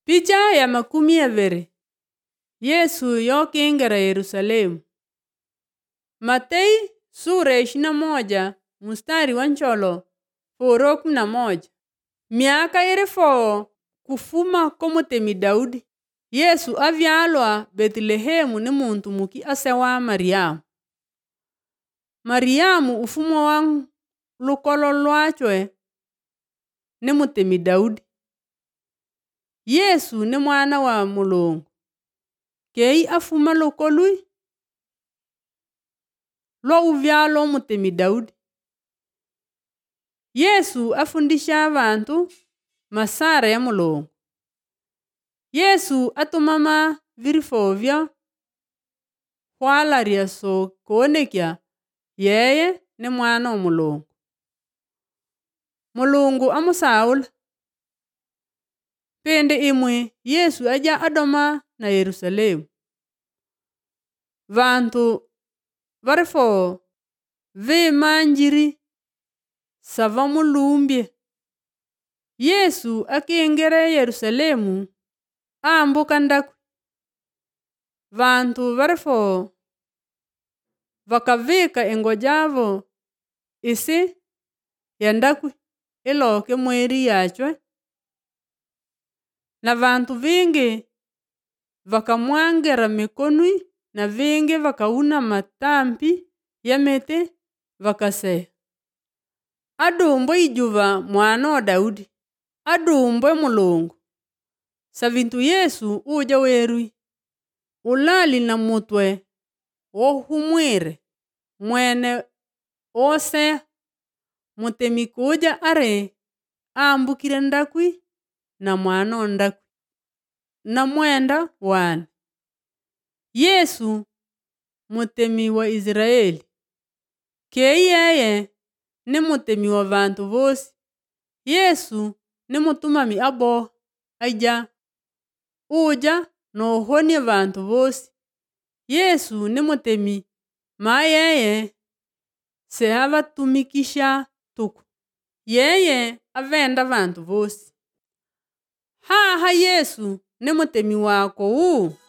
Picha ya 20. Yesu yokiingira Yerusalemu. Matei sura 21 mstari wa ncholo 4:11. Miaka irifo kufuma komutemi Daudi. Yesu avyalwa Bethlehemu ni muntu muki asewa Mariamu. Mariamu ufumo wa lukolo lwachwe ni mutemi Daudi. Yesu ni mwana wa Mulungu. Kei afuma lukolui lo uvyalo mutemi Daudi. Yesu afundisha abantu masara ya Mulungu. Yesu atumama virifovya walaria so kuonekya yeye ni mwana wa Mulungu. Mulungu amusaula. Pende imwe Yesu aja adoma na Yerusalemu. Vantu varifo vimanjiri sava mulumbye. Yesu akiingere Yerusalemu ambuka ndaku. Vantu varifo vakavika engojavo isi ya ndaku iloke mweri yachwe. Na vantu vingi vakamwangera mikonui na vingi vakauna matampi ya mete vakase. Adumbwe ijuva mwana wa Daudi. Adumbwe Mulungu. Savintu Yesu uja werui. Ulali na mutwe ohumwire. Mwene ose mutemi kuja are ambukire ndakwi na mwana wa ndakwi. Na mwenda wane. Yesu mutemi wa Israeli. Kei yeye ni mutemi wa vantu vosi. Yesu ni mutumami abo aja. Uja no honie vantu vosi. Yesu ni mutemi ma yeye se hava tumikisha tuku. Yeye avenda vantu vosi. Haha Yesu ni mutemi wako uu.